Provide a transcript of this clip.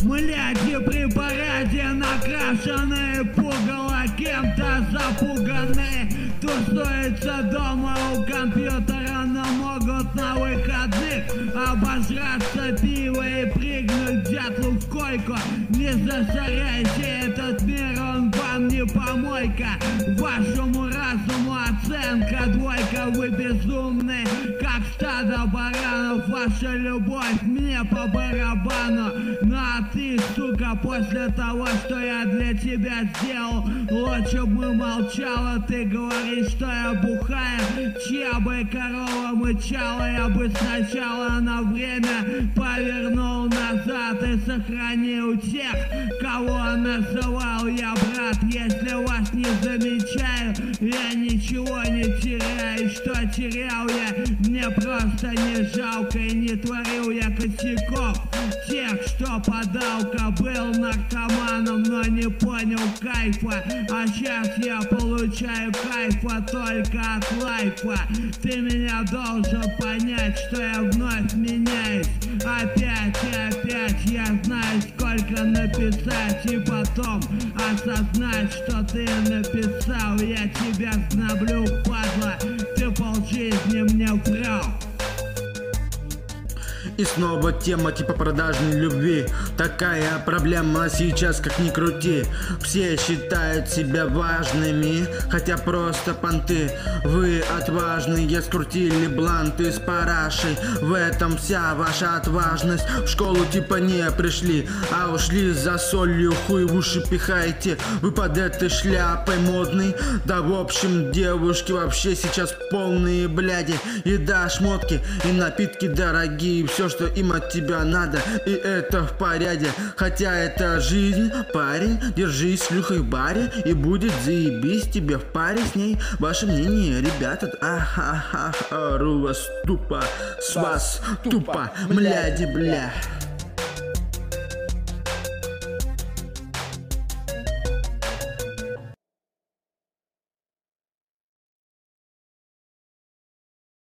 Мляди при параде накрашенные, пугало кем-то запуганные. Тусуются дома у компьютера, но могут на выходных обожраться пиво и прыгнуть дятлу в койку. Не засоряйте этот мир, он вам не помойка. Вашему разуму оценка двойка. Вы безумны, как стадо баранов. Ваша любовь мне по барабану. Ну а ты, сука, после того, что я для тебя сделал, лучше бы молчала. Ты говоришь, что я бухая, чья бы корова мычала. Я бы сначала на время повернул назад и сохранил тех, кого называл я брат. Если вас не замечаю, я ничего не теряю. Что терял я, мне просто не жалко. И не творил я косяков тех, что подалка. Был наркоманом, но не понял кайфа. А сейчас я получаю кайфа только от лайфа. Ты меня должен понять, что я вновь меняюсь. Опять и опять я знаю, сколько написать, и потом осознать, что ты написал. Я тебя гноблю, падла, ты полжизни мне врал. И снова тема типа продажной любви. Такая проблема сейчас, как ни крути. Все считают себя важными, хотя просто понты. Вы отважные, скрутили бланты с парашей. В этом вся ваша отважность. В школу типа не пришли, а ушли за солью. Хуй в уши пихаете вы под этой шляпой модной. Да в общем, девушки вообще сейчас полные бляди. Еда, шмотки и напитки дорогие. Все, что им от тебя надо, и это в порядке. Хотя это жизнь, парень, держись с шлюхой в баре, и будет заебись тебе в паре с ней. Ваше мнение, ребята? Ору вас тупо, с вас тупо, мляди, бля.